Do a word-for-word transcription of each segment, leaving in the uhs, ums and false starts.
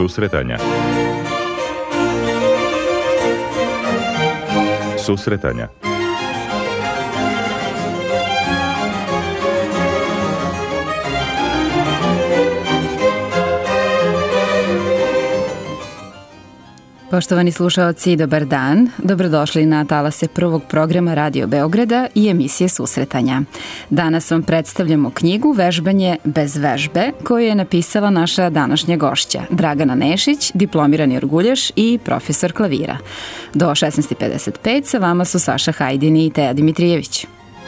Susretanja. Susretanja. Poštovani slušaoci, dobar dan. Dobrodošli na talase prvog programa Radio Beograda i emisije Susretanja. Danas vam predstavljamo knjigu Vežbanje bez vežbe, koju je napisala naša današnja gošća, Dragana Nešić, diplomirani orguljaš i profesor klavira. Do šesnaest pedeset pet sa vama su Saša Hajdini i Teja Dimitrijević.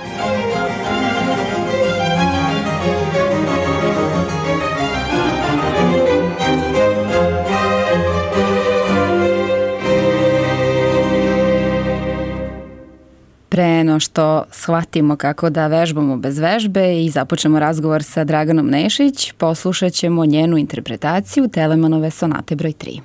Pre no što shvatimo kako da vežbamo bez vežbe i započnemo razgovor sa Draganom Nešić, poslušat ćemo njenu interpretaciju Telemanove sonate broj tri.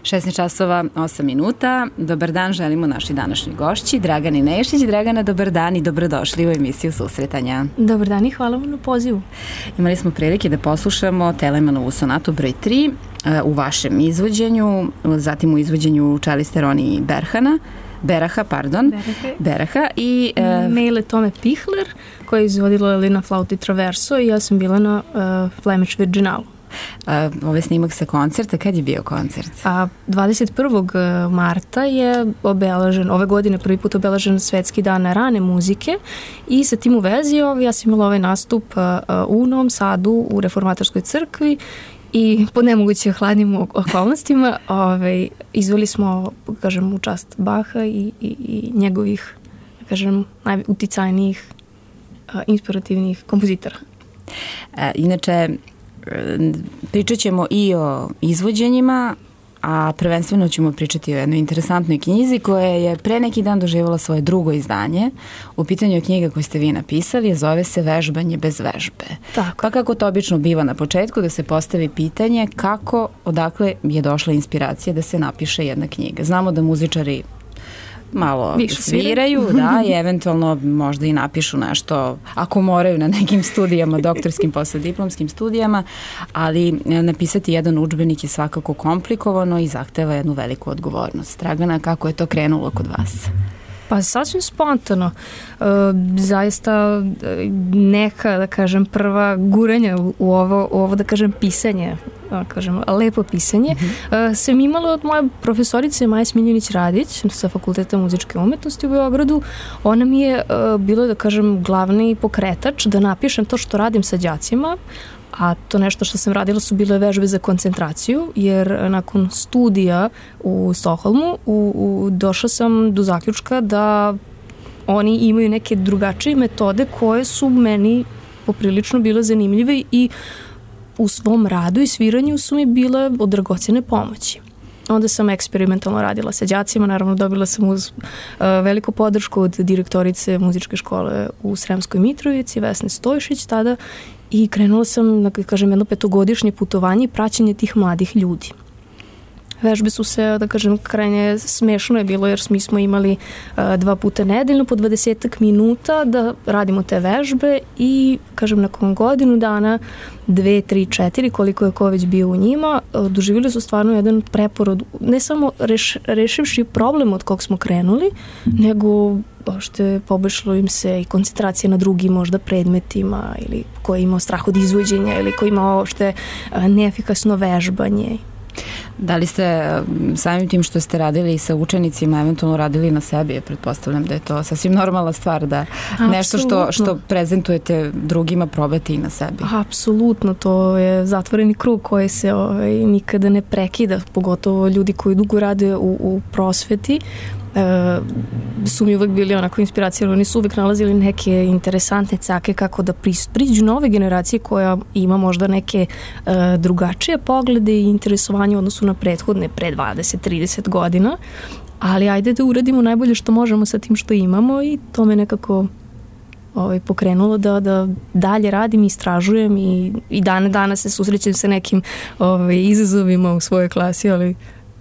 šesnaest časova, osam minuta. Dobar dan želimo naši današnji gošći, Dragani Nešić. Dragana, dobar dan i dobrodošli u emisiju Susretanja. Dobar dan i hvala vam na pozivu. Imali smo prilike da poslušamo Telemanovu sonatu broj tri u vašem izvođenju, zatim u izvođenju čeliste Roni Berhana, Beraha, pardon, Beraha, Beraha i... E, Maile Tome Pihler, koja je izvodila Lina Flauti Traverso i ja sam bila na uh, Flemish Virginalu. A, ovaj snimak sa koncerta, kad je bio koncert? A dvadeset prvog marta je obeležen, ove godine prvi put obeležen Svetski dan rane muzike i sa tim u vezi ja sam imala ovaj nastup u Novom Sadu u Reformatorskoj crkvi i pod nemoguće hladnim okolnostima ovaj, izveli smo, kažem, u čast Baha i, i, i njegovih, kažem, najuticajnijih, inspirativnih kompozitora. E, inače, pričat ćemo i o izvođenjima, a prvenstveno ćemo pričati o jednoj interesantnoj knjizi koja je pre neki dan doživjela svoje drugo izdanje. U pitanju je knjiga koju ste vi napisali, zove se Vežbanje bez vežbe. Tako. Pa kako to obično biva na početku, da se postavi pitanje kako, odakle je došla inspiracija da se napiše jedna knjiga. Znamo da muzičari malo sviraju, da, i eventualno možda i napišu nešto, ako moraju na nekim studijama, doktorskim, posle diplomskim studijama, ali napisati jedan udžbenik je svakako komplikovano i zahteva jednu veliku odgovornost. Dragana, kako je to krenulo kod vas? Pa sasvim spontano. E, zaista neka, da kažem, prva guranja u ovo, u ovo da kažem, pisanje, da kažem, lepo pisanje, mm-hmm. e, sam imala od moje profesorice Maja Smiljanić-Radić sa Fakulteta muzičke umetnosti u Beogradu. Ona mi je e, bila, da kažem, glavni pokretač da napišem to što radim sa đacima, a to nešto što sam radila su bile vežbe za koncentraciju, jer nakon studija u Stokholmu u, u, došla sam do zaključka da oni imaju neke drugačije metode koje su meni poprilično bile zanimljive i u svom radu i sviranju su mi bile od dragocene pomoći. Onda sam eksperimentalno radila sa đacima, naravno dobila sam uz uh, veliku podršku od direktorice muzičke škole u Sremskoj Mitrovici, Vesne Stojšić tada, i krenula sam, da kažem, jedno petogodišnje putovanje i praćenje tih mladih ljudi. Vežbe su se, da kažem, krajnje smešno je bilo, jer mi smo imali uh, dva puta nedeljno po dvadesetak minuta da radimo te vežbe i, kažem, nakon godinu dana, dve, tri, četiri, koliko je ko već bio u njima, uh, doživjeli su stvarno jedan preporod, ne samo reš, rešivši problem od kog smo krenuli, nego ošte poboljšalo im se i koncentracija na drugim možda predmetima ili ko je imao strah od izvođenja ili ko je imao ošte uh, neefikasno vežbanje. Da li ste samim tim što ste radili sa učenicima eventualno radili na sebi? Ja pretpostavljam da je to sasvim normalna stvar da Absolutno. Nešto što, što prezentujete drugima probate i na sebi. Apsolutno, to je zatvoreni krug koji se ovaj, nikada ne prekida, pogotovo ljudi koji dugo rade u, u prosveti. E, su mi uvek bili onako inspiracije, oni su uvek nalazili neke interesantne cake kako da priđu nove generacije koja ima možda neke e, drugačije poglede i interesovanje u odnosu na prethodne pre dvadeset trideset godina, ali ajde da uradimo najbolje što možemo sa tim što imamo i to me nekako ovaj, pokrenulo da, da dalje radim i istražujem i, i dane dana se susrećem sa nekim ovaj, izazovima u svojoj klasi, ali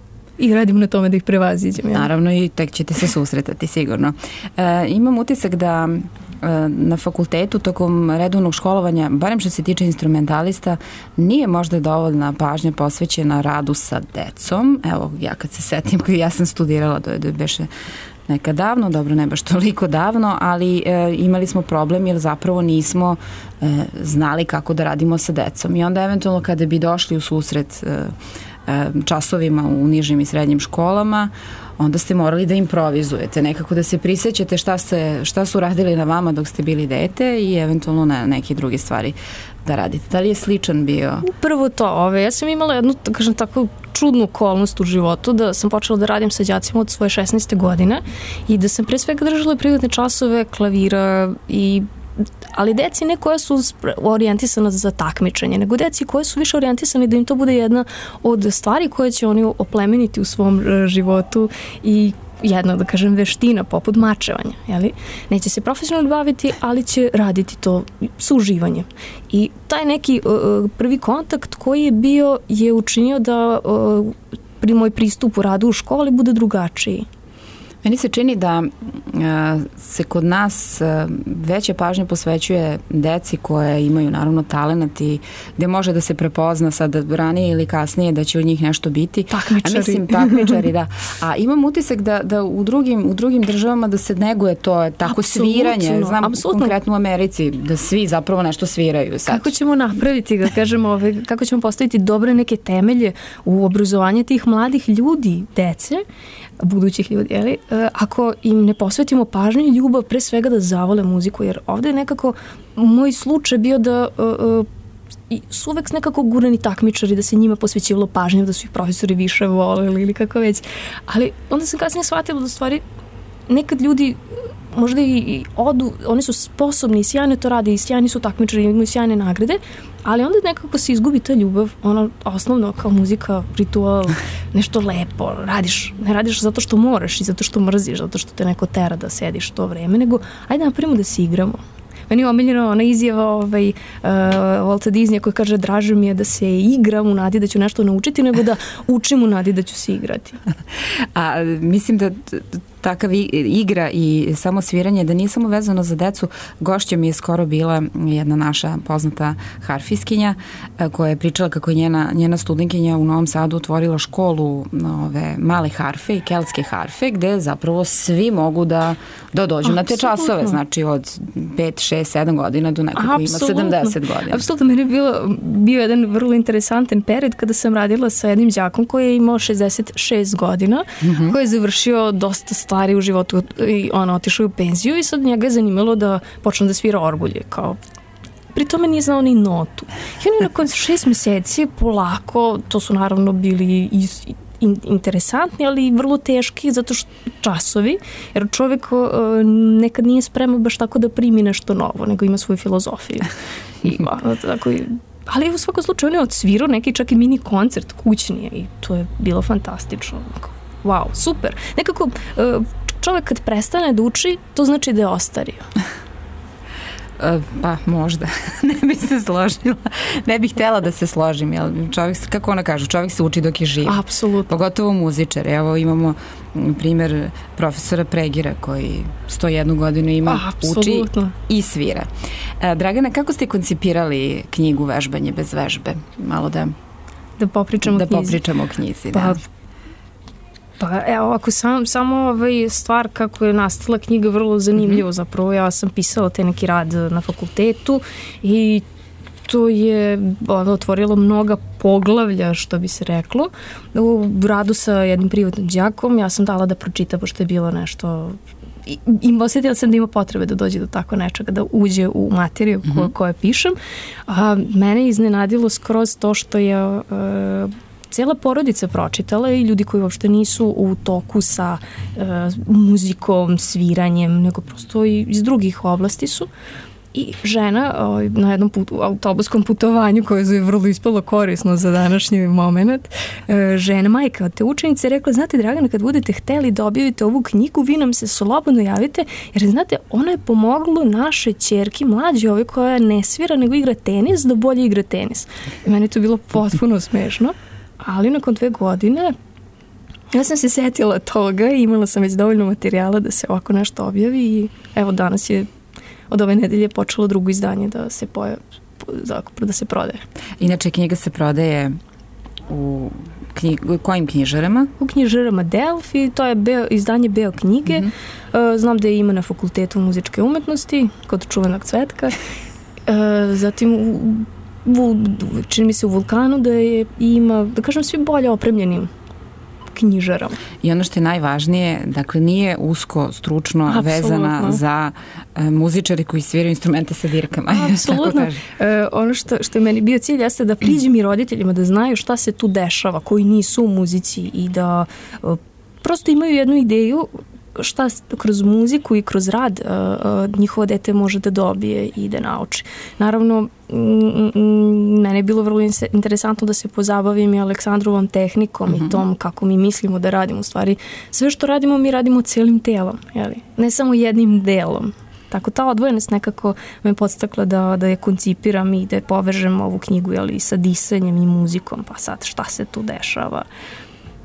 i radim na tome da ih prevaziđem. Ja. Naravno, i tek ćete se susretati sigurno. E, imam utisak da e, na fakultetu tokom redovnog školovanja, barem što se tiče instrumentalista, nije možda dovoljna pažnja posvećena radu sa decom. Evo, ja kad se setim, ja sam studirala do je beše nekad davno, dobro, ne baš toliko davno, ali e, imali smo problem jer zapravo nismo e, znali kako da radimo sa decom. I onda eventualno kada bi došli u susret e, časovima u nižim i srednjim školama, onda ste morali da improvizujete, nekako da se prisećate šta, ste, šta su radili na vama dok ste bili dete i eventualno na neke druge stvari da radite. Da li je sličan bio? Upravo to. Ove, ja sam imala jednu, da kažem, tako čudnu okolnost u životu, da sam počela da radim sa đacima od svoje šesnaeste godine i da sam pre svega držala privatne časove klavira i ali deci ne koja su orijentisana za takmičenje, nego deci koje su više orijentisane da im to bude jedna od stvari koje će oni oplemeniti u svom životu i jedna, da kažem, veština poput mačevanja. Jeli? Neće se profesionalno baviti, ali će raditi to sa uživanjem. I taj neki uh, prvi kontakt koji je bio je učinio da uh, pri moj pristup u radu u školi bude drugačiji. Meni se čini da uh, se kod nas uh, veća pažnja posvećuje deci koje imaju naravno talenat i gde može da se prepozna sad ranije ili kasnije da će od njih nešto biti. Takmičari. A mislim, takmičari, da. A imam utisak da, da u, drugim, u drugim državama da se neguje to tako Absolutno. sviranje. Znam Absolutno. konkretno u Americi da svi zapravo nešto sviraju sad. Kako ćemo napraviti, da kažemo, ove, kako ćemo postaviti dobre neke temelje u obrazovanje tih mladih ljudi, dece, budućih ljudi, jeli? Ako im ne posvetimo pažnju i ljubav pre svega da zavole muziku, jer ovde je nekako moj slučaj bio da uh, uh, su uvek nekako gurani takmičari, da se njima posvećivalo pažnje, da su ih profesori više voleli ili kako već, ali onda sam kasnije shvatila da stvari nekad ljudi možda i odu, oni su sposobni i sjajno to rade i sjajni su takmičari, imaju sjajne nagrade, ali onda nekako se izgubi ta ljubav, ono osnovno kao muzika, ritual, nešto lepo, radiš, ne radiš zato što moraš i zato što mrziš, zato što te neko tera da sediš to vreme, nego ajde napravimo da se igramo. Meni je omiljena ona izjava ovaj, uh, Walta Disneya koji kaže draže mi je da se igram u nadi da ću nešto naučiti nego da učim u nadi da ću se igrati. A mislim da takav igra i samo sviranje, da nije samo vezano za decu. Gošća mi je skoro bila jedna naša poznata harfiskinja koja je pričala kako je njena, njena studentkinja u Novom Sadu otvorila školu ove male harfe i keltske harfe gde zapravo svi mogu da, da dođu na te časove. Znači od pet, šest, sedam godina do nekog ima sedamdeset godina. Apsolutno, meni je bilo, bio jedan vrlo interesantan period kada sam radila sa jednim đakom koji je imao šezdeset šest godina, mm-hmm. koji je završio dosta stvari u životu i on otišao u penziju i sad njega je zanimalo da počne da svira orgulje, kao pri tome nije znao ni notu. I on je nakon šest meseci polako, to su naravno bili iz, in, interesantni, ali i vrlo teški zato što časovi, jer čovjek uh, nekad nije spreman baš tako da primi nešto novo, nego ima svoju filozofiju. I, ono, tako, ali u svakom slučaju on je odsvirao neki čak i mini koncert kućnije i to je bilo fantastično. Wow, super. Nekako čovjek kad prestane da uči, to znači da je ostario. Pa možda, ne bih se složila, ne bih htjela da se složim, jel čovjek, kako ona kaže, čovjek se uči dok je živ. Apsolutno. Pogotovo muzičar, evo imamo primjer profesora Pregira koji sto jednu godinu ima, Apsolutno. uči i svira. Dragana, kako ste koncipirali knjigu Vežbanje bez vežbe? Malo da, da popričamo da o knjizi. popričamo o knjizi, pa, da. Pa evo, ako sam, samo ovaj stvar kako je nastala knjiga vrlo zanimljivo, mm-hmm. zapravo ja sam pisala te neki rad na fakultetu i to je ono, otvorilo mnoga poglavlja, što bi se reklo. U radu sa jednim privatnim đakom ja sam dala da pročita, pošto je bilo nešto i, i osjetila sam da ima potrebe da dođe do tako nečega, da uđe u materiju mm-hmm. koje, koje pišem. A mene je iznenadilo skroz to što je uh, cijela porodica pročitala i ljudi koji uopšte nisu u toku sa uh, muzikom, sviranjem, nego prosto i iz drugih oblasti su. I žena o, na jednom putu, autobuskom putovanju koje je vrlo ispalo korisno za današnji moment, e, žena majka od te učenice rekla, znate Dragana, kad budete hteli da objavite ovu knjigu, vi nam se slobodno javite, jer znate, ona je pomoglo naše ćerki mlađe, ove koja ne svira nego igra tenis, da bolje igra tenis. I meni je to bilo potpuno smešno, ali nakon dve godine ja sam se setila toga i imala sam već dovoljno materijala da se ovako nešto objavi i evo danas je od ove nedelje počelo drugo izdanje da se poje, da se prodaje. Inače, knjiga se prodaje u knjig, kojim knjižarama? U knjižarama Delfi, to je Beo, izdanje Beo knjige. Mm-hmm. Znam da je ima na Fakultetu muzičke umetnosti, kod čuvenog Cvetka. Zatim, u, u, čini mi se u Vulkanu da je ima, da kažem, svi bolje opremljenim knjižarama. I ono što je najvažnije, dakle nije usko stručno Absolutno. vezana za e, muzičari koji sviraju instrumente sa dirkama. Apsolutno. E, ono što, što je meni bio cilj jeste da priđem i roditeljima da znaju šta se tu dešava, koji nisu u muzici i da e, prosto imaju jednu ideju šta kroz muziku i kroz rad uh, uh, njihovo dete može da dobije i da nauči. Naravno, m, m, mene je bilo vrlo interesantno da se pozabavim i Aleksandrovom tehnikom mm-hmm. i tom kako mi mislimo da radimo. U stvari, sve što radimo, mi radimo celim telom, jeli? Ne samo jednim delom. Tako ta odvojenost nekako me podstakla da, da je koncipiram i da je povežem ovu knjigu, jeli, sa disanjem i muzikom, pa sad šta se tu dešava.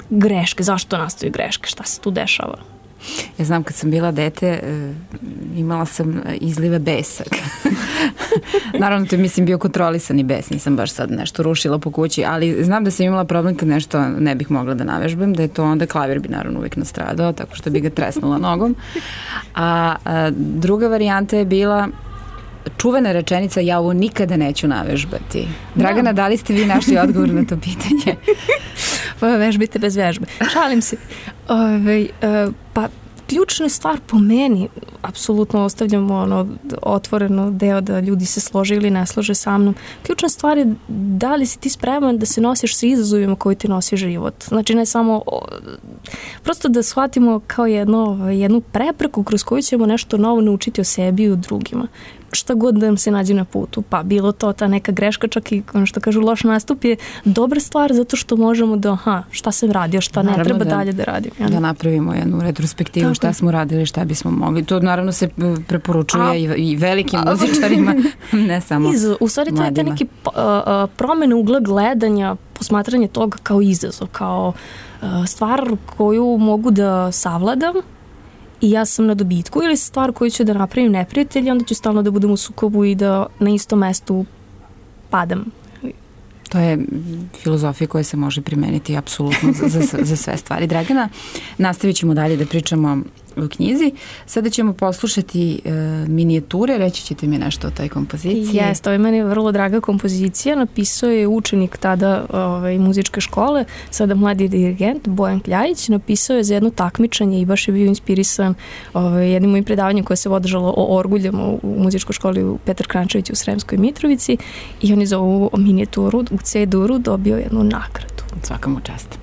greške, zašto nastaju greške, šta se tu dešava? Ja znam kad sam bila dete, imala sam izlive besa. Naravno to je mislim bio kontrolisani bes, nisam baš sad nešto rušila po kući, ali znam da sam imala problem kad nešto ne bih mogla da navežbam, da je to onda klavir bi naravno uvijek nastradao, tako što bi ga tresnula nogom. A, a druga varijanta je bila čuvena rečenica ja ovo nikada neću navežbati. Dragana, da li ste vi našli odgovor na to pitanje? Pa vežbite bez vežbe. Šalim se. Ove, pa ključna stvar po meni, apsolutno ostavljamo ono otvoreno deo da ljudi se slože ili ne slože sa mnom. Ključna stvar je da li si ti spreman da se nosiš sa izazovima koji ti nosi život. Znači ne samo prosto da shvatimo kao jedno, jednu prepreku kroz koju ćemo nešto novo naučiti o sebi i o drugima. Šta god da nam se nađe na putu, pa bilo to ta neka greška, čak i ono što kažu loš nastup je dobra stvar zato što možemo da, aha, šta sam radio, šta ne naravno treba da, dalje da radim. Ja da napravimo jednu retrospektivu, tako, šta smo radili, šta bismo mogli. To naravno se preporučuje a, i velikim a, muzičarima, ne samo izazov. U stvari to je te neki uh, promene ugla gledanja, posmatranje toga kao izazov, kao uh, stvar koju mogu da savladam i ja sam na dobitku, ili stvar koju ću da napravim neprijatelj i onda ću stalno da budem u sukobu i da na istom mestu padam. To je filozofija koja se može primeniti apsolutno za, za, za sve stvari. Dragana, nastavit ćemo dalje da pričamo u knjizi. Sada ćemo poslušati e, minijature, reći ćete mi nešto o toj kompoziciji. Jeste, to je meni vrlo draga kompozicija. Napisao je učenik tada ovaj, muzičke škole, sada mladi dirigent Bojan Kljajić. Napisao je za jedno takmičenje i baš je bio inspirisan ovaj, jednim mojim predavanjem koje se održalo o orguljama u, u muzičkoj školi u Petar Krančević u Sremskoj Mitrovici i on je za ovu minijaturu u C-duru dobio jednu nagradu. Svaka mu čast.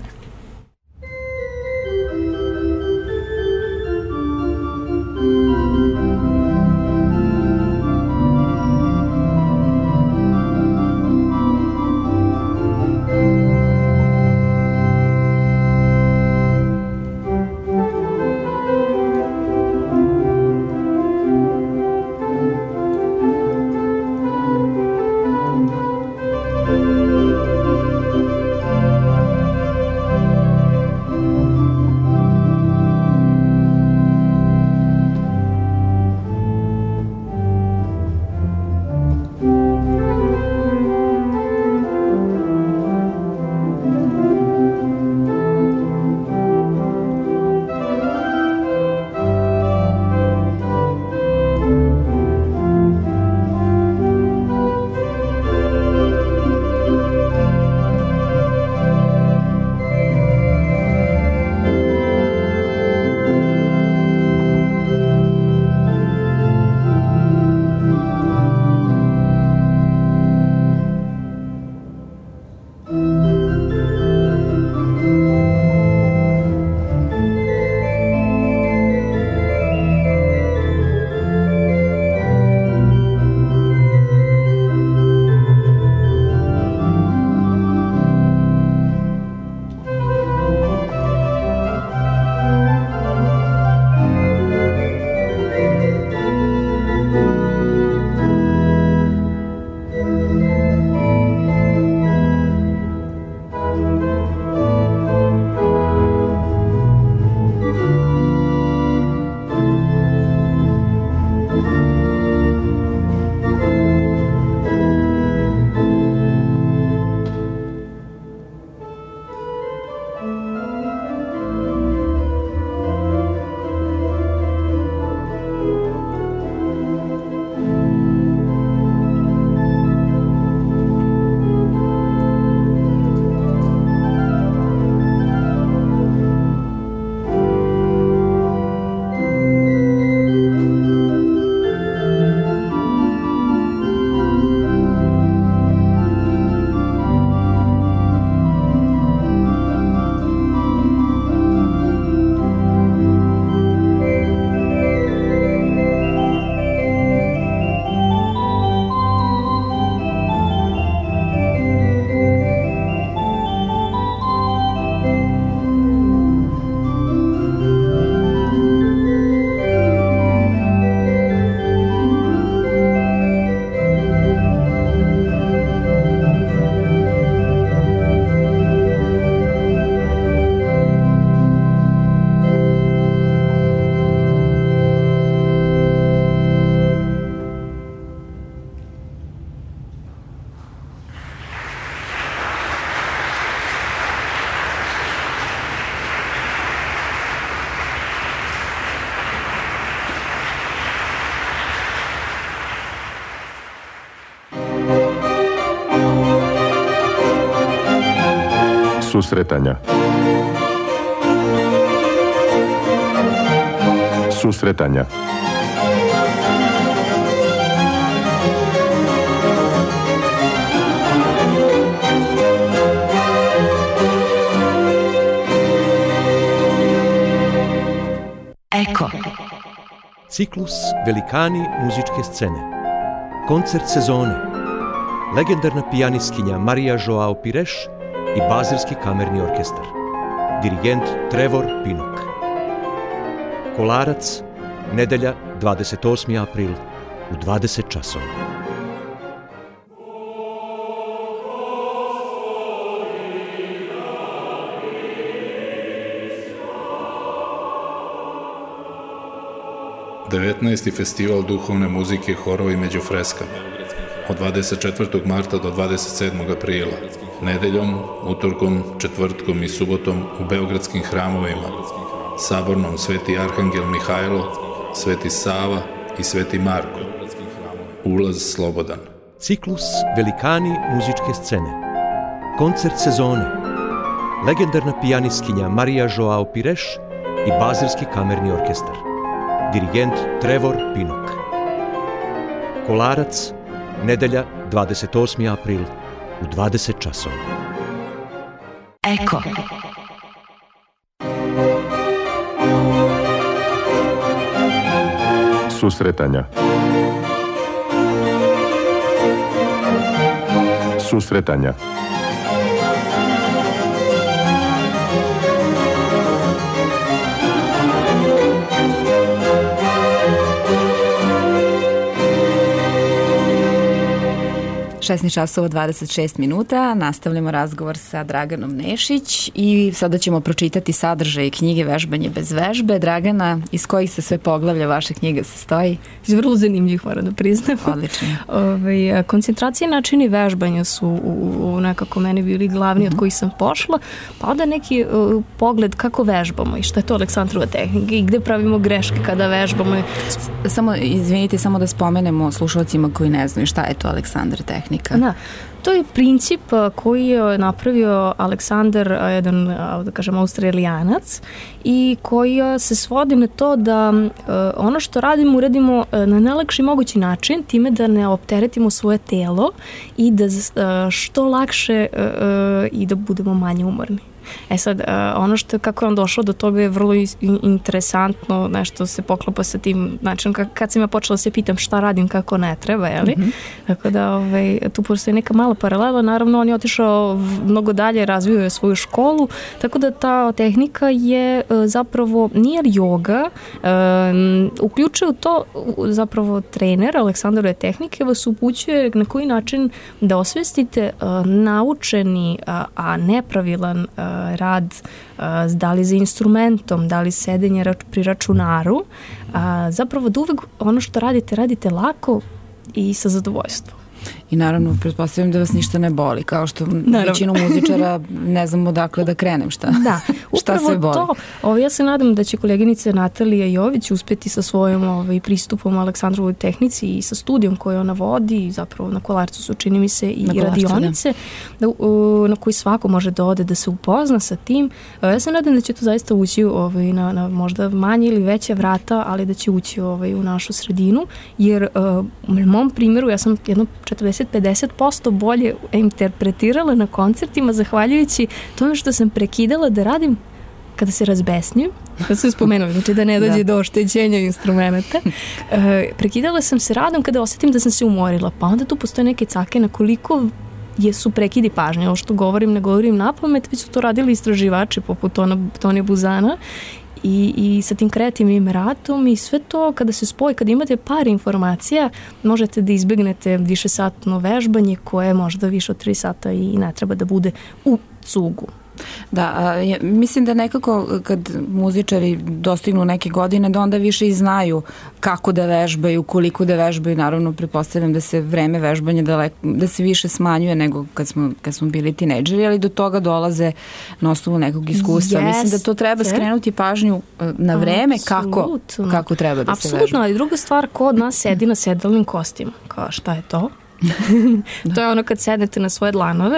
Susretanja. Susretanja. Eko. Ciklus Velikani muzičke scene. Koncert sezone. Legendarna pijanistkinja Marija Joao Pires i Bazilski kamerni orkestar. Dirigent Trevor Pinnock. Kolarac, nedelja dvadeset osmi april u dvadeset časova. devetnaesti festival duhovne muzike Horovi među freskama od dvadeset četvrtog marta do dvadeset sedmog aprila, nedeljom, utorkom, četvrtkom i subotom u beogradskim hramovima, Sabornom Sveti Arhangel Mihajlo, Sveti Sava i Sveti Marko. Ulaz slobodan. Ciklus Velikani muzičke scene. Koncert sezone. Legendarna pijanistkinja Marija Joao Pires i Bazilski kamerni orkestar. Dirigent Trevor Pinnock. Kolarac, nedelja dvadeset osmi april u dvadeset časova. Eko. Susretanja. Susretanja. šesnaest časova dvadeset šest minuta, nastavljamo razgovor sa Draganom Nešić i sada ćemo pročitati sadržaj knjige Vežbanje bez vežbe. Dragana, iz kojih se sve poglavlja vaša knjiga sastoji? Iz vrlo zanimljivih, moram da priznam. Odlično. Ove, koncentracije i načini vežbanja su u, u nekako meni bili glavni mm-hmm. od kojih sam pošla, pa onda neki uh, pogled kako vežbamo i šta je to Aleksandrova tehnika i gde pravimo greške kada vežbamo. Samo, izvinite, samo da spomenemo slušalcima koji ne znaju šta je to Aleksandra tehnika. Da, to je princip koji je napravio Aleksandar, jedan, da kažem, Australijanac i koji se svodi na to da ono što radimo uradimo na najlakši mogući način, time da ne opteretimo svoje telo i da što lakše i da budemo manje umorni. E sad, ono što je, kako je on došao do toga je vrlo interesantno, nešto se poklapa sa tim načinom, kad sam ja počela se pitam šta radim kako ne treba, jeli? Mm-hmm. Tako da ovaj, tu postoji neka mala paralela, naravno on je otišao mnogo dalje, razvio je svoju školu, tako da ta tehnika je zapravo, nije joga, um, uključuje u to zapravo trener Aleksandrove tehnike vas upućuje na koji način da osvestite uh, naučeni, uh, a nepravilan uh, rad, da li za instrumentom, da li sedenje pri računaru, zapravo da uvek ono što radite, radite lako i sa zadovoljstvom. I naravno, pretpostavljam da vas ništa ne boli, kao što naravno. Većinu muzičara ne znamo dakle da krenem šta, da, šta sve boli. To, ovo, ja se nadam da će koleginica Natalija Jović uspjeti sa svojom ovaj, pristupom Aleksandrovoj tehnici i sa studijom koju ona vodi, zapravo na Kolarcu su, čini mi se, i na radionice, da, na koji svako može da ode da se upozna sa tim. Ja se nadam da će to zaista ući ovaj, na, na možda manje ili veće vrata, ali da će ući ovaj, u našu sredinu, jer uh, u mom primjeru ja sam jedno četrdeset do pedeset posto bolje interpretirala na koncertima zahvaljujući tome što sam prekidala da radim kada se razbesnim, kada sam spomenula, znači da ne dođe da. do oštećenja instrumenta. E, prekidala sam se radom kada osetim da sam se umorila, pa onda tu postoje neke cake na koliko jesu prekidi pažnje. Ovo što govorim, ne govorim na pamet, već su to radili istraživači poput Tony Buzana. I, i sa tim kreativnim radom i sve to kada se spoji, kada imate par informacija, možete da izbjegnete višesatno vežbanje koje možda više od tri sata i ne treba da bude u cugu. Da, a, ja, mislim da nekako kad muzičari dostignu neke godine da onda više i znaju kako da vežbaju, koliko da vežbaju, naravno pretpostavljam da se vreme vežbanja daleko, da se više smanjuje nego kad smo, kad smo bili tinejdžeri, ali do toga dolaze na osnovu nekog iskustva. Yes, mislim da to treba skrenuti pažnju na vreme kako, kako treba da Absolutno, se vežba. Apsolutno, ali druga stvar, ko od nas sedi na sedalnim kostima? Kao šta je to? To je ono kad sednete na svoje dlanove,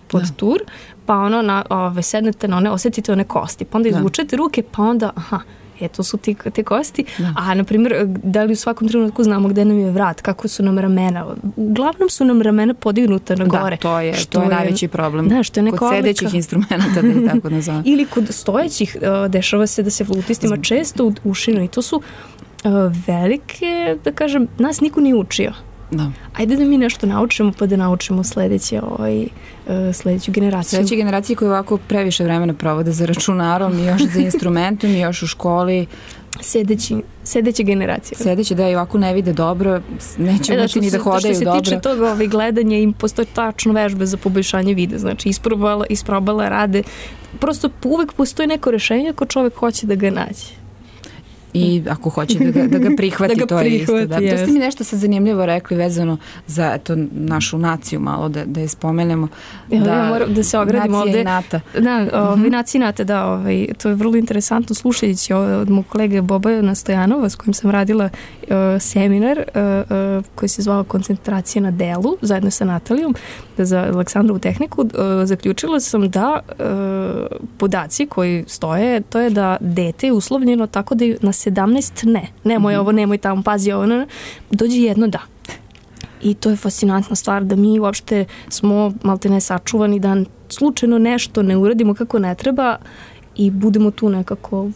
pod da. tur, pa ono, na, ove, sednete na one, osetite one kosti, pa onda izvučete da. ruke, pa onda, aha, e, to su ti, te kosti, da. a, na primjer, da li u svakom trenutku znamo gde nam je vrat, kako su nam ramena, uglavnom su nam ramena podignuta na gore. Da, to je, što to je najveći problem, da, što je kod sedećih instrumenta, da je tako nazvam. Ili kod stojećih, uh, dešava se da se flutistima često ušinu i to su uh, velike, da kažem, nas niko nije učio. Da. Ajde da mi nešto naučimo pa da naučimo sledeće, ovaj, uh, sledeću generaciju. Sledeće generacije koje ovako previše vremena provode za računarom i još za instrumentom i još u školi. Sedeći, sedeće generacije. Sedeće, da, i ovako ne vide dobro, neće e, moći ni da hodaju dobro. Što se tiče toga ovaj, gledanja, im postoje tačno vežbe za poboljšanje vida, znači isprobala, isprobala rade. Prosto uvek postoji neko rešenje ako čovek hoće da ga nađe. I ako hoće da ga, da ga prihvati, da ga to je prihvati, isto. Da. To ste mi nešto sad zanimljivo rekli vezano za eto, našu naciju malo, da, da je spomenemo. Ja, da, ja moram da se ogradim ovde. Nacija inata. Da, ovaj, mm-hmm. nacija inata, da, ovaj, to je vrlo interesantno slušajući od mog kolege Boba Stojanova s kojim sam radila uh, seminar uh, uh, koji se zvao Koncentracija na delu, zajedno sa Natalijom, za Aleksandrovu tehniku, uh, zaključila sam da uh, podaci koji stoje, to je da dete je uslovljeno tako da je na sedamnaest ne, nemoj mm-hmm. ovo, nemoj tamo, pazi ovo, ne, dođe jedno da. I to je fascinantna stvar da mi uopšte smo malte ne sačuvani da slučajno nešto ne uradimo kako ne treba i budemo tu nekako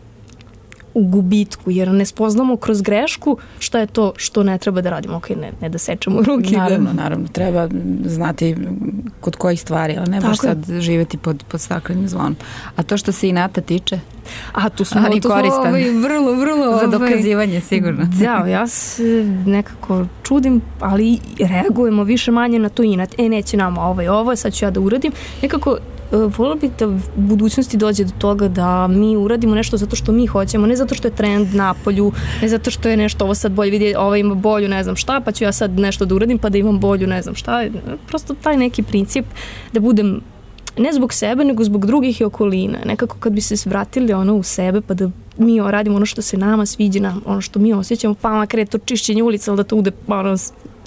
u gubitku, jer ne spoznamo kroz grešku šta je to što ne treba da radimo. Ok, ne, ne da sečemo ruke. Naravno, da... naravno. Treba znati kod kojih stvari, ali ne baš sad živeti pod, pod staklenim zvonom. A to što se inata tiče? A tu smo, tu smo ovaj, vrlo, vrlo... Za dokazivanje, sigurno. Da, ja se nekako čudim, ali reagujemo više manje na to inat. E, neće nama ovo i ovo, sad ću ja da uradim. Nekako volila bih da u budućnosti dođe do toga da mi uradimo nešto zato što mi hoćemo, ne zato što je trend na polju, ne zato što je nešto ovo sad bolje vidi, ovo ima bolju ne znam šta, pa ću ja sad nešto da uradim pa da imam bolju ne znam šta. Prosto taj neki princip da budem ne zbog sebe, nego zbog drugih i okoline. Nekako kad bi se vratili ono u sebe pa da mi radimo ono što se nama sviđa, nam, ono što mi osjećamo, pa makar je to čišćenje ulica, ali da to ude ono,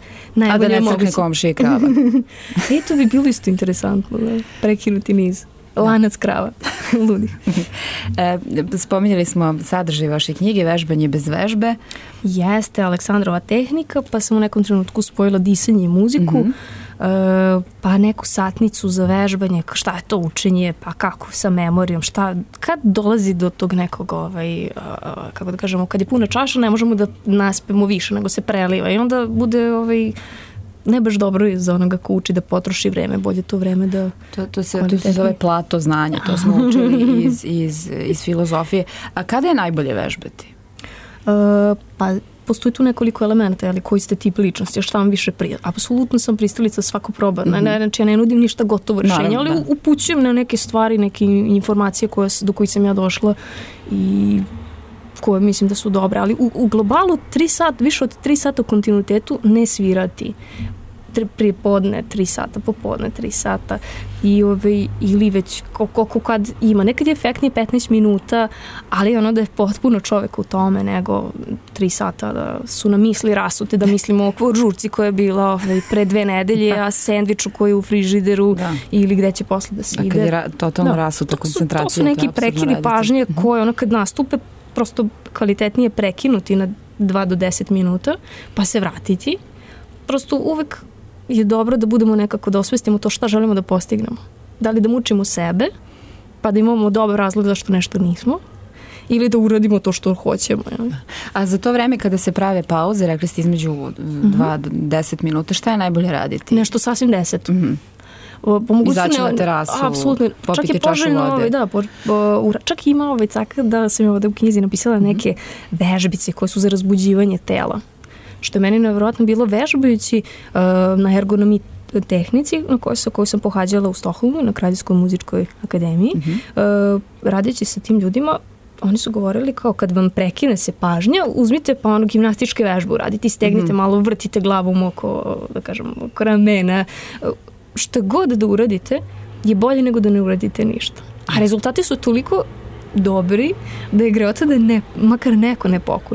a da ne crkne komšije krava. E, to bi bilo isto interesantno, da? Prekinuti niz. Lanac krava. Ludih. E, spominjali smo sadržaj vaše knjige, Vežbanje bez vežbe. Jeste, Aleksandrova tehnika, pa sam u nekom trenutku spojila disanje i muziku, mm-hmm. e, pa neku satnicu za vežbanje, šta je to učenje, pa kako sa memorijom, šta, kad dolazi do tog nekog, ovaj, kako da kažemo, kad je puna čaša, ne možemo da naspemo više, nego se preliva i onda bude ovaj, ne baš dobro za onoga ko uči da potroši vreme, bolje to vreme da... To, to, se, to se zove plato znanja, to smo učili iz, iz, iz filozofije. A kada je najbolje vežbati? Uh, pa postoji tu nekoliko elementa, ali koji ste tip ličnosti, šta vam više prija. Apsolutno sam pristalica svako proba. Mm-hmm. Ne, znači ja ne nudim ništa gotovo rešenje, ali da. upućujem na neke stvari, neke informacije koje, do kojih sam ja došla i koje mislim da su dobre, ali u, u globalu tri sata, više od tri sata u kontinuitetu ne svirati. Prije podne tri sata, popodne tri sata i ovaj, ili već koliko kad ima. Nekad je efektnije petnaest minuta, ali ono da je potpuno čovek u tome nego tri sata da su nam misli rasute, da mislimo o žurci koja je bila ovaj, pre dve nedelje, a sendviču koji je u frižideru da. Ili gde će posle da se ide. A kad je ra, totalno da. rasuta koncentracija. To su, to su neki prekidi pažnje koje ono kad nastupe prosto kvalitetnije prekinuti na dva do deset minuta, pa se vratiti. Prosto uvek je dobro da budemo nekako da osvestimo to šta želimo da postignemo. Da li da mučimo sebe, pa da imamo dobar razlog zašto nešto nismo, ili da uradimo to što hoćemo. Ja. A za to vreme kada se prave pauze, rekli ste između dva do deset minuta, šta je najbolje raditi? Nešto sasvim deset. Mm-hmm. Izaći na terasu, apsolutno. popiti čašu vode. Ovaj, da, po, po, čak ima ovaj caka da sam je ovde u knjizi napisala neke vežbice koje su za razbuđivanje tela. Što je meni nevjerojatno bilo vežbajući uh, na ergonomiji tehnici na kojoj sam, koju sam pohađala u Stokholmu na Kraljevskoj muzičkoj akademiji. Mm-hmm. Uh, radeći sa tim ljudima, oni su govorili kao kad vam prekine se pažnja, uzmite pa ono gimnastičke vežbe uradite, stegnite mm-hmm. malo, vrtite glavom oko, da kažem, oko ramena. Uh, što god da uradite je bolje nego da ne uradite ništa. A rezultati su toliko dobri da je greota da ne, makar neko ne pokuša.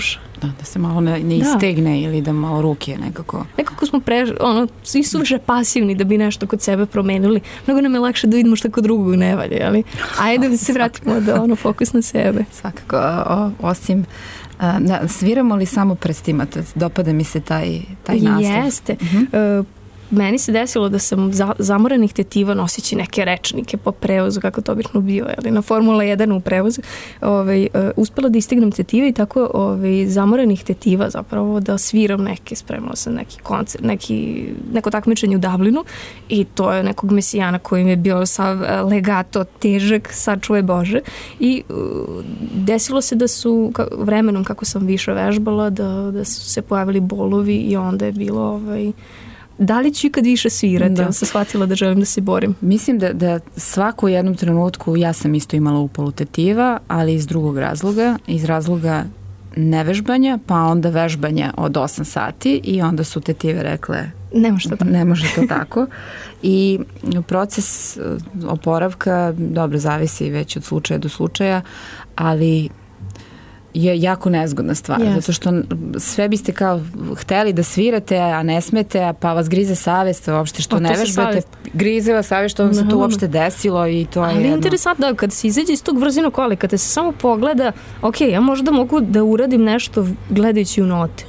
Da, da se malo ne, ne istegne da. Ili da malo ruke nekako. Nekako smo pre, ono, svi su više pasivni da bi nešto kod sebe promenili. Mnogo nam je lakše da vidimo što kod drugog ne valja, ali ajde da se vratimo da ono, fokus na sebe. Svakako, o, osim a, da, sviramo li samo prstima? Dopada mi se taj, taj naslov. Jeste. Uh-huh. Uh, Meni se desilo da sam za, zamorenih tetiva nosići neke rečnike po prevozu, kako to obično bio, ali na Formula jedan u prevozu, ovaj, uh, uspela da istignem tetive i tako ovaj, zamorenih tetiva zapravo da sviram neke, spremala sam neki koncert, neki, neko takmičenje u Dublinu i to je nekog mesijana koji mi je bio sav legato, težak, sačuvaj Bože i uh, desilo se da su ka, vremenom kako sam više vežbala da, da su se pojavili bolovi i onda je bilo ovaj, da li ću ikad više svirati? Da. Ja sam shvatila da želim da se borim. Mislim da, da svako u jednom trenutku, ja sam isto imala upalu tetiva, ali iz drugog razloga, iz razloga nevežbanja, pa onda vežbanja od osam sati i onda su tetive rekle ne može to tako. Ne može to tako. I proces oporavka, dobro, zavisi već od slučaja do slučaja, ali je jako nezgodna stvar, yes. Zato što sve biste kao hteli da svirate, a ne smete, pa vas grize savest uopšte što ne vežbate, grize vas savest što vam se to uopšte desilo i to je ali jedno. Interesantno da kad se izađe iz tog vrzinog kola, kad se samo pogleda, ok, ja možda mogu da uradim nešto gledajući u note.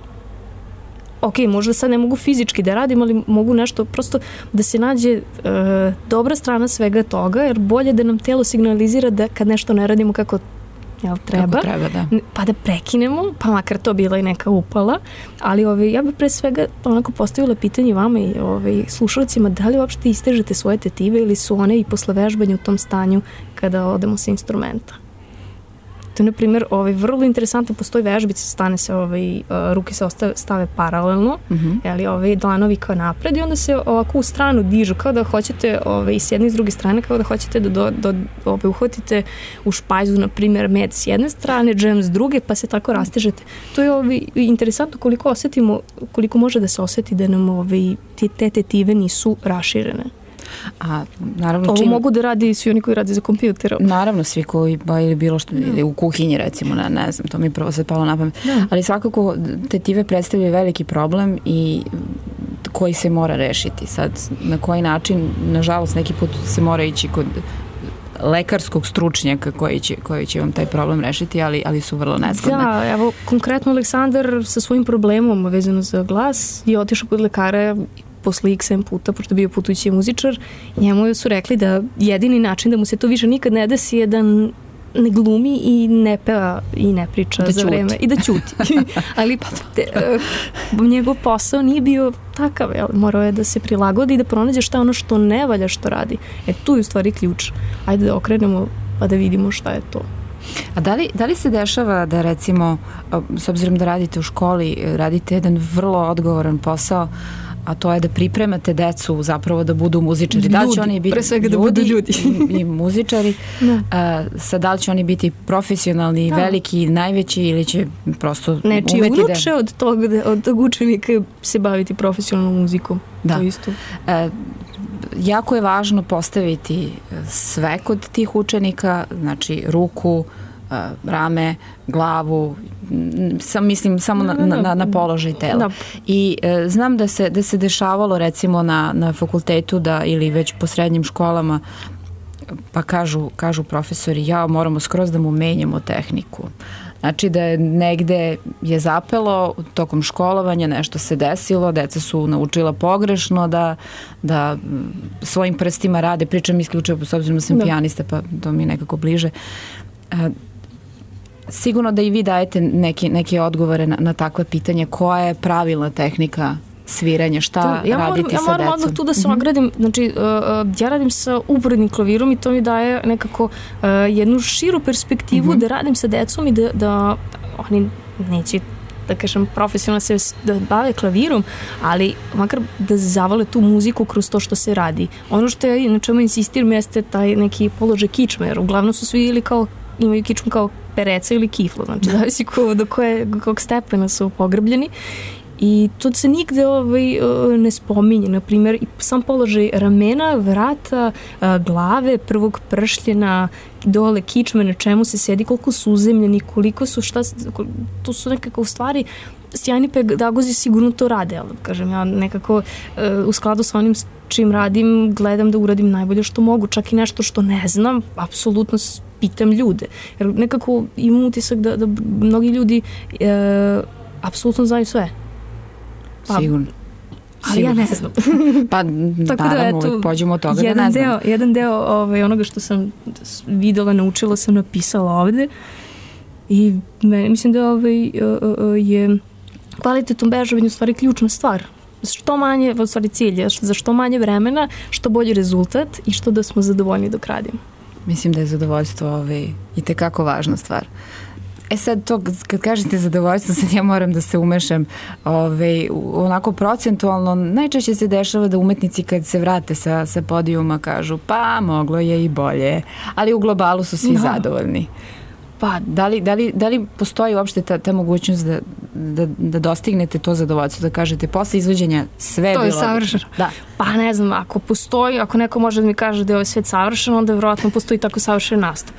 Ok, možda sad ne mogu fizički da radim, ali mogu nešto prosto da se nađe e, dobra strana svega toga, jer bolje da nam telo signalizira da kad nešto ne radimo kako jel treba, treba da. Pa da prekinemo, pa makar to bila i neka upala, ali ovaj, ja bih pre svega onako postavila pitanje vama i ovaj, slušalcima, da li uopšte istežete svoje tetive ili su one i posle vežbanja u tom stanju kada odemo sa instrumenta? To je, na primjer, ovaj, vrlo interesantno, postoji vežbica, stane se, ovaj, ruke se ostave, stave paralelno, mm-hmm. jeli, ovaj, dlanovi kao napred i onda se ovako u stranu dižu, kao da hoćete ovaj, s jedne i s druge strane, kao da hoćete da do, do, ovaj, uhvatite u špajzu, na primjer, med s jedne strane, džem s druge, pa se tako rastežete. To je ovaj, interesantno koliko osetimo, koliko može da se oseti da nam ovaj, te tetive nisu raširene. A, naravno, ovo čim... mogu da radi svi oni koji rade za kompjuterom. Naravno, svi koji, ba, ili bilo što, ili u kuhinji recimo, ne, ne znam, to mi prvo sad palo na pamet. Da. Ali svakako tetive predstavljaju veliki problem i koji se mora rešiti. Sad, na koji način, nažalost, neki put se mora ići kod lekarskog stručnjaka koji će, koji će vam taj problem rešiti, ali, ali su vrlo nezgodne. Da, evo, konkretno Aleksandar sa svojim problemom vezano za glas je otišao kod lekara posle iks em puta, pošto je bio putujući muzičar, njemu su rekli da jedini način da mu se to više nikad ne desi je da ne glumi i ne peva i ne priča da za čuti. Vreme i da ćuti. Ali te, uh, njegov posao nije bio takav, jel? Morao je da se prilagodi i da pronađe šta ono što ne valja što radi. E tu je u stvari ključ. Ajde da okrenemo pa da vidimo šta je to. A da li, da li se dešava da recimo, s obzirom da radite u školi, radite jedan vrlo odgovoran posao, a to je da pripremate decu zapravo da budu muzičari. Ljudi, da li će oni biti pre svega da budu ljudi. i, i muzičari. A, sad, da li će oni biti profesionalni, da. veliki, najveći ili će prosto Neči umeti da... unuče od tog, od tog učenika se baviti profesionalnom muzikom. Da. To isto. A, jako je važno postaviti sve kod tih učenika, znači ruku, rame, glavu, sam mislim samo na, na, na položaj tela. Da. I e, znam da se, da se dešavalo recimo na, na fakultetu da ili već po srednjim školama pa kažu, kažu profesori ja moramo skroz da mu menjamo tehniku. Znači da je negde je zapelo tokom školovanja, nešto se desilo, deca su naučila pogrešno da, da svojim prstima rade, pričam isključivo s obzirom da sam da. pijanista pa to mi je nekako bliže. E, sigurno da i vi dajete neke, neke odgovore na, na takve pitanje koja je pravilna tehnika sviranja, šta da, ja raditi moram, sa decom. Ja moram odmah tu da se ogradim, znači uh, ja radim sa uporednim klavirom i to mi daje nekako uh, jednu širu perspektivu mm-hmm. da radim sa decom i da, da oni neće da kažem profesionalno se da bave klavirom, ali makar da zavale tu muziku kroz to što se radi. Ono što je na čemu insistiram jeste taj neki položaj kičme, jer uglavnom su svi ili kao imaju kičmu kao pereca ili kiflo, znači zavisi ko, do koje, kog stepena su pogrbljeni I to se nigde ovaj, ne spominje. Na primjer, sam položaj ramena, vrata, glave, prvog pršljena, dole kičme, na čemu se sedi, koliko su uzemljeni, koliko su, šta, to su nekako u stvari sjajni pedagozi sigurno to rade, ali kažem, ja nekako u skladu sa onim čim radim, gledam da uradim najbolje što mogu, čak i nešto što ne znam, apsolutno pitam ljude. Jer nekako imam utisak da, da mnogi ljudi e, apsolutno znaju sve. Pa, sigurno. Ali ja ne znam. Pa naravno, uvijek pođemo od toga da ne znam. Deo, jedan deo ovaj, onoga što sam videla, naučila sam, napisala ovde i meni, mislim da ovaj, je kvalitetno vežbanje u stvari ključna stvar. Što manje, u stvari cilj je za što manje vremena, što bolji rezultat i što da smo zadovoljni dok radimo. Mislim da je zadovoljstvo ovaj, i tekako važna stvar. E sad, to, kad kažete zadovoljstvo, sad ja moram da se umešam ovaj, onako procentualno. Najčešće se dešava da umetnici kad se vrate sa, sa podijuma kažu pa moglo je i bolje, ali u globalu su svi no. zadovoljni. Pa, da li, da li, da li postoji uopšte ta, ta mogućnost da, da, da dostignete to zadovoljstvo, da kažete posle izvođenja sve je bilo... To je savršeno. Da. Pa ne znam, ako postoji, ako neko može da mi kaže da je ovaj svet savršen, onda vjerojatno postoji tako savršen nastup.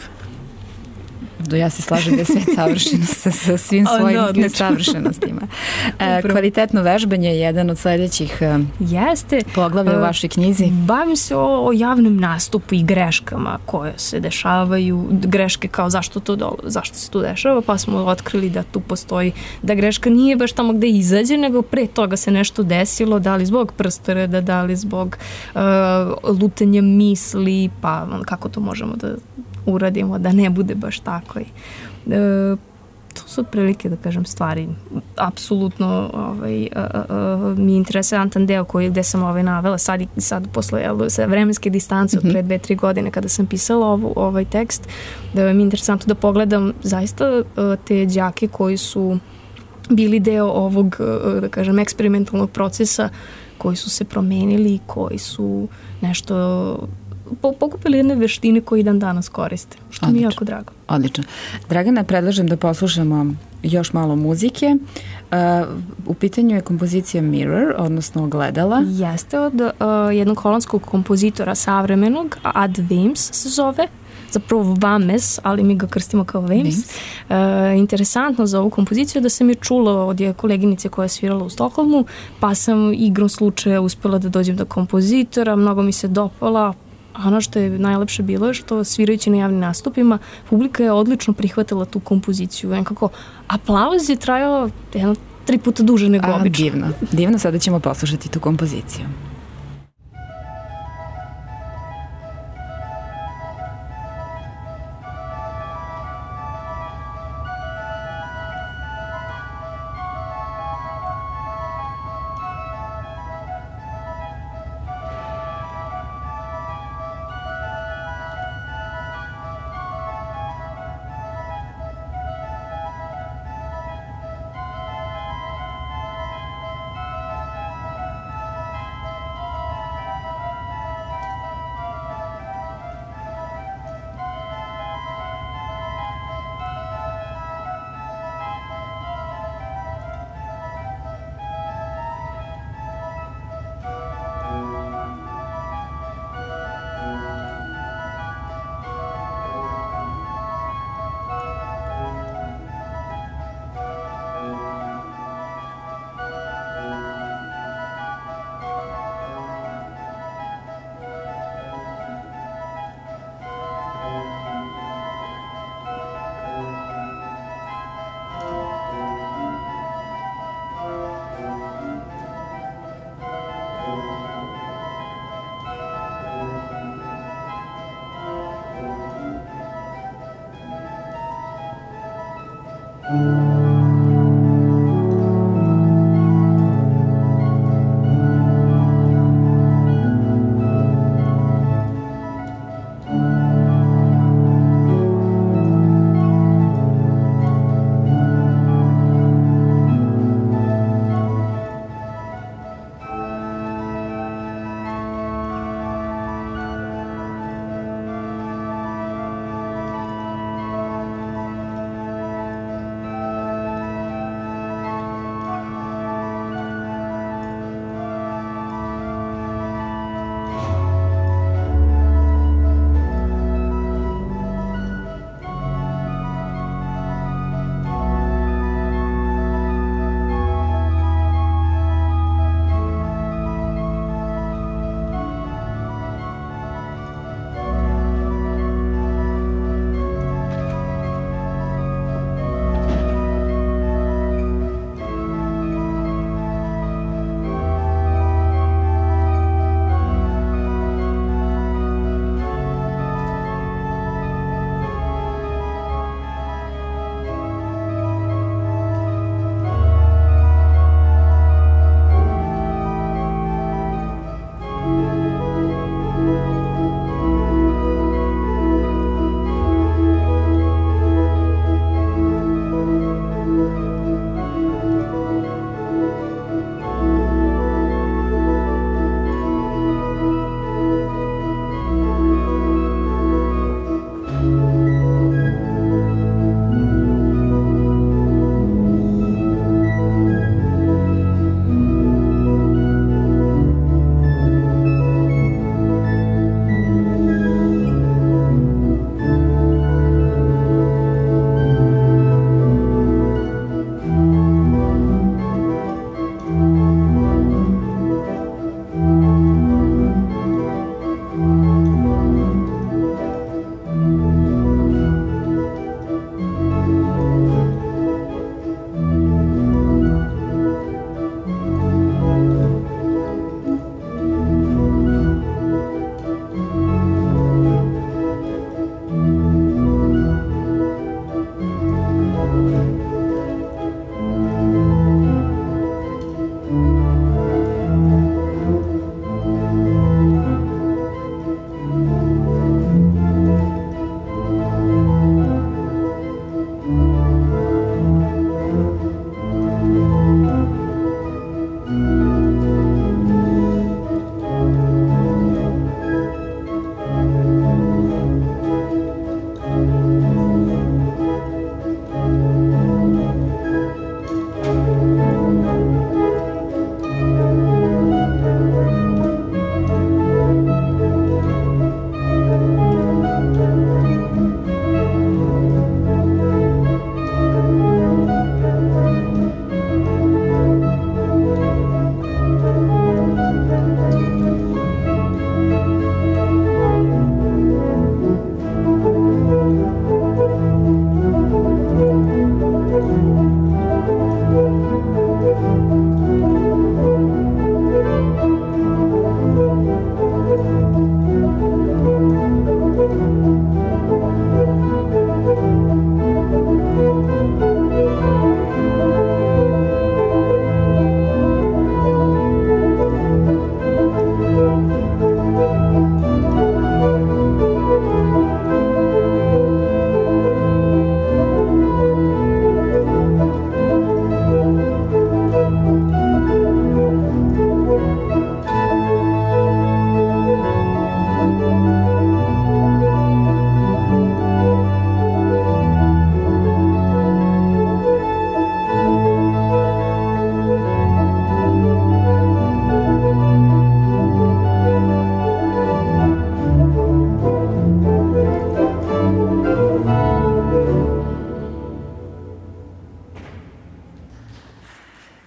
Do ja se slažem da je svet savršeno sa, sa svim svojim oh, no, nesavršenostima. E, kvalitetno vežbanje je jedan od sledećih Jeste. poglavlja u vašoj knjizi. Bavim se o, o javnom nastupu i greškama koje se dešavaju, greške kao zašto, to do, zašto se to dešava, pa smo otkrili da tu postoji, da greška nije baš tamo gde izađe, nego pre toga se nešto desilo, da li zbog prstereda, da li zbog uh, lutanja misli, pa kako to možemo da uradimo da ne bude baš tako. I, e, to su otprilike, da kažem, stvari. Apsolutno ovaj, a, a, mi je interesantan deo koji, gde sam ovaj navela sad, sad posle jel, sa vremenske distance mm-hmm. od pre dve, tri godine kada sam pisala ovu, ovaj tekst, da mi je interesantno da pogledam zaista a, te đake koji su bili deo ovog, a, da kažem, eksperimentalnog procesa, koji su se promenili, koji su nešto pokupili jedne veštine koje i dan danas koriste, što Odlično. mi je jako drago. Odlično. Dragana, predlažem da poslušamo još malo muzike. Uh, u pitanju je kompozicija Mirror, odnosno Ogledala. Jeste od uh, jednog holandskog kompozitora savremenog, Ad Weems se zove, zapravo Vames, ali mi ga krstimo kao Weems. Uh, interesantno za ovu kompoziciju da sam je čula od je koleginice koja je svirala u Stokholmu, pa sam igrom slučaja uspela da dođem do kompozitora, mnogo mi se dopala. A ono što je najlepše bilo je što svirajući na javnim nastupima, publika je odlično prihvatila tu kompoziciju. Nekako, aplauz je trajao jedno tri puta duže nego A, obično. Divno, divno, sada ćemo poslušati tu kompoziciju.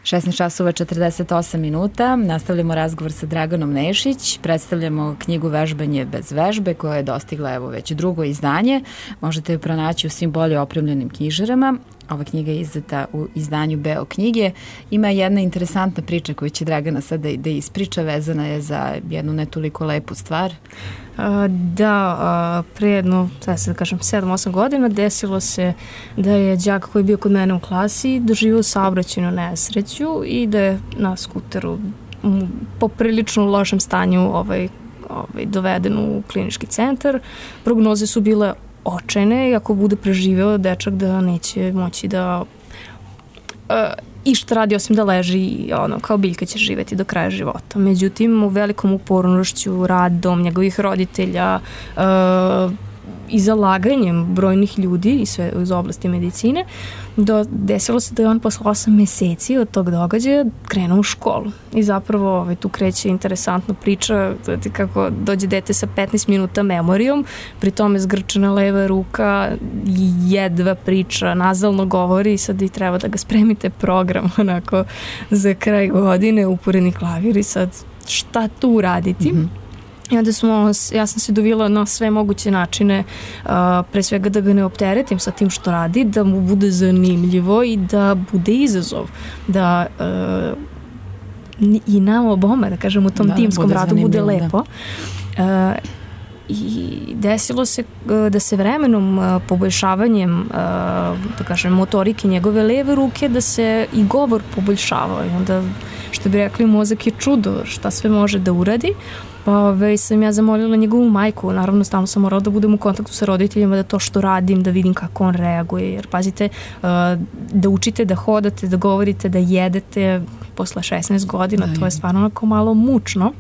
šesnaest časova četrdeset osam minuta. Nastavljamo razgovor sa Draganom Nešić. Predstavljamo knjigu Vežbanje bez vežbe koja je dostigla evo već drugo izdanje. Možete ju pronaći u svim bolje opremljenim knjižarama. Ova knjiga je izdata u izdanju Beo knjige. Ima jedna interesantna priča koju će Dragana sada da ispriča, vezana je za jednu ne toliko lepu stvar. Da, pre jedno, sad se da kažem, sedam osam godina desilo se da je đak koji je bio kod mene u klasi doživio saobraćajnu nesreću i da je na skuteru u poprilično lošem stanju ovaj, ovaj, doveden u klinički centar. Prognoze su bile očajne i ako bude preživeo dečak da neće moći da uh, i što radi osim da leži i ono, kao biljka će živeti do kraja života. Međutim, u velikom upornošću, radom njegovih roditelja uh, i zalaganjem brojnih ljudi i sve iz oblasti medicine, do, desilo se da je on posle osam meseci od tog događaja krenuo u školu. I zapravo ovaj, tu kreće interesantna priča kako dođe dete sa petnaest minuta memorijom, pri tome zgrčena leva ruka, jedva priča, nazalno govori i sad i treba da ga spremite program onako za kraj godine, uporeni klavir i sad šta tu uraditi? Mm-hmm. I onda smo, ja sam se dovila na sve moguće načine, uh, pre svega da ga ne opteretim sa tim što radi, da mu bude zanimljivo i da bude izazov, da uh, i nam oboma, da kažem, u tom da, timskom radu bude lepo. Uh, I desilo se uh, da se vremenom uh, poboljšavanjem, uh, da kažem, motorike njegove leve ruke, da se i govor poboljšavao. I onda, što bi rekli, mozak je čudo, šta sve može da uradi. Pa ove, sam ja zamolila njegovu majku, naravno stalno sam morala da budem u kontaktu sa roditeljima, da to što radim, da vidim kako on reaguje, jer pazite, da učite da hodate, da govorite, da jedete posle šesnaest godina, to je stvarno onako malo mučno.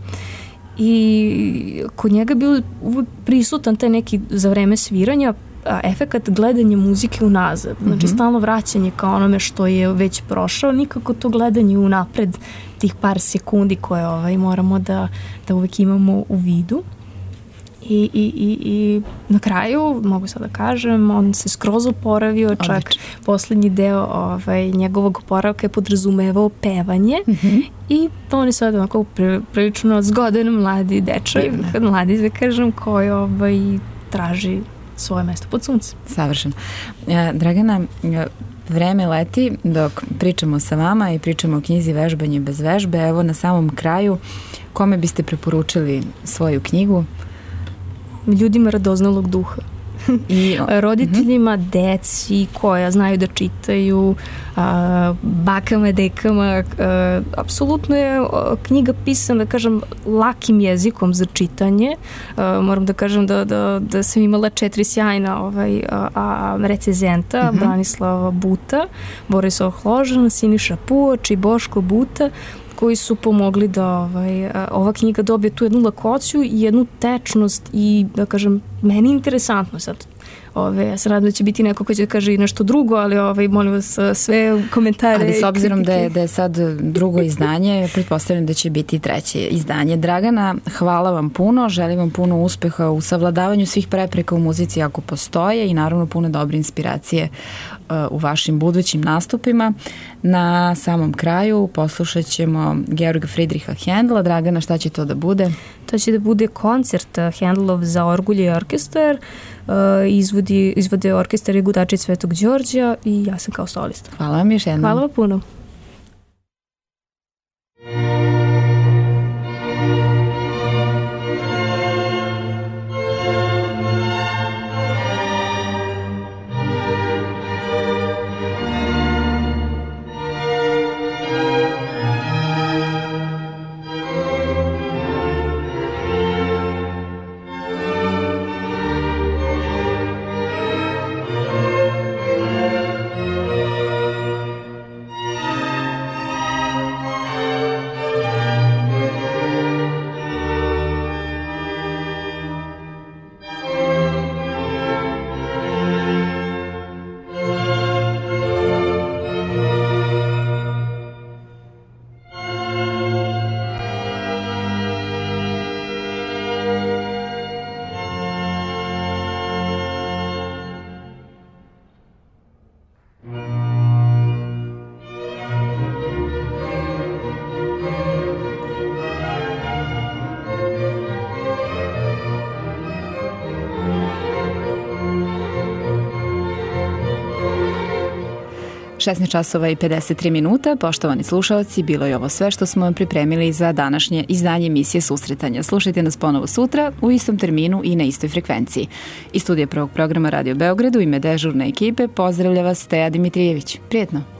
I kod njega je bio uvijek prisutan taj neki za vreme sviranja efekat gledanja muzike unazad, znači mm-hmm. stalno vraćanje kao onome što je već prošao, nikako to gledanje unapred tih par sekundi koje ovaj, moramo da, da uvijek imamo u vidu. I, i, i, i na kraju, mogu sad da kažem, on se skroz oporavio, čak Odlično. Poslednji deo ovaj, njegovog oporavka je podrazumevao pevanje mm-hmm. i on je sad onako prilično zgodan mladi dečak, mladi da kažem, koji ovaj, traži svoje mesto pod suncem. Savršeno. Dragana, vreme leti dok pričamo sa vama i pričamo o knjizi Vežbanje bez vežbe. Evo na samom kraju, kome biste preporučili svoju knjigu? Ljudima radoznalog duha. I, roditeljima, uh-huh. deci koja znaju da čitaju, a, bakama, dekama, a, apsolutno je a, knjiga pisana, da kažem, lakim jezikom za čitanje. A, moram da kažem da, da, da sam imala četiri sjajna ovaj, a, a, recenzenta, uh-huh. Branislava Buta, Borislav Hložan, Siniša Puoč i Boško Buta, koji su pomogli da ovaj, ova knjiga dobije tu jednu lakoću i jednu tečnost i, da kažem, meni interesantno sad. Ove, ja se nadam da će biti neko ko će da kaže i nešto drugo, ali ovaj, molim vas sve komentare. Ali s obzirom da je, da je sad drugo izdanje, pretpostavljam da će biti treće izdanje. Dragana, hvala vam puno, želim vam puno uspeha u savladavanju svih prepreka u muzici ako postoje i naravno puno dobre inspiracije uh, u vašim budućim nastupima. Na samom kraju poslušat ćemo Georga Friedricha Händela. Dragana, šta će to da bude? To će da bude koncert Händelov za orgulje i orkestar. Uh, izvodi, izvode orkestar i gudači Svetog Đorđa i ja sam kao solista. Hvala vam još jednom. Hvala vam puno. šesnaest časova i pedeset tri minuta. Poštovani slušaoci, bilo je ovo sve što smo vam pripremili za današnje izdanje emisije Susretanja. Slušajte nas ponovo sutra u istom terminu i na istoj frekvenciji. Iz studija prvog programa Radio Beograd u ime dežurne ekipe pozdravlja vas Teja Dimitrijević. Prijetno!